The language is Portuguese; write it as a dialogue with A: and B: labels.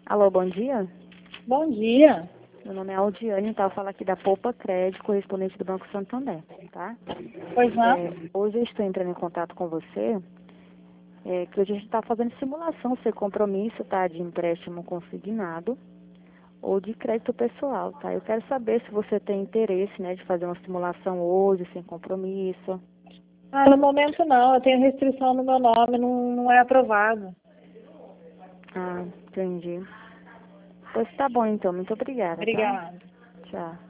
A: Alô, bom dia.
B: Bom dia.
A: Meu nome é Aldiane, tá? Eu falo aqui da Poupa Crédito, correspondente do Banco Santander, tá?
B: Pois não?
A: Hoje eu estou entrando em contato com você, que hoje a gente está fazendo simulação, sem compromisso, tá? De empréstimo consignado ou de crédito pessoal, tá? Eu quero saber se você tem interesse, né, de fazer uma simulação hoje, sem compromisso.
B: No momento não. Eu tenho restrição no meu nome, não é aprovado.
A: Ah, entendi. Pois tá bom então, muito obrigada, tá?
B: Obrigada.
A: Tchau.